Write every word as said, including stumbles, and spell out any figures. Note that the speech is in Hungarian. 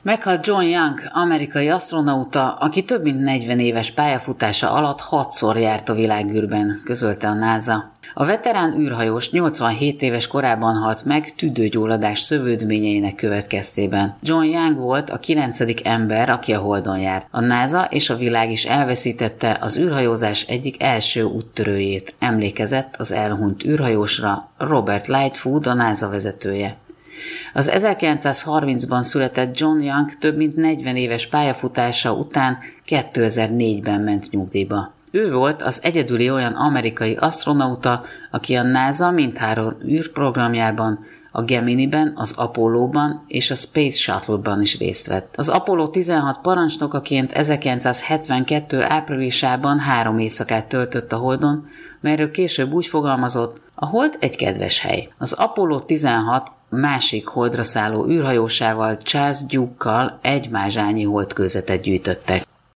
Meghalt John Young, amerikai asztronauta, aki több mint negyven éves pályafutása alatt hatszor járt a világűrben, közölte a NASA. A veterán űrhajós nyolcvanhét éves korában halt meg tüdőgyulladás szövődményeinek következtében. John Young volt a kilencedik ember, aki a Holdon járt. A NASA és a világ is elveszítette az űrhajózás egyik első úttörőjét, emlékezett az elhunyt űrhajósra Robert Lightfoot, a NASA vezetője. Az ezerkilencszázharmincban született John Young több mint negyven éves pályafutása után kétezer-négyben ment nyugdíjba. Ő volt az egyedüli olyan amerikai asztronauta, aki a NASA mindhárom űrprogramjában, a Geminiben, az Apollóban és a Space Shuttle-ban is részt vett. Az Apollo tizenhat parancsnokaként ezerkilencszázhetvenkettő áprilisában három éjszakát töltött a Holdon, melyről később úgy fogalmazott: a Hold egy kedves hely. Az Apollo tizenhat másik holdra szálló űrhajósával, Charles Duke-kal egy mázsányi holdkőzetet gyűjtöttek.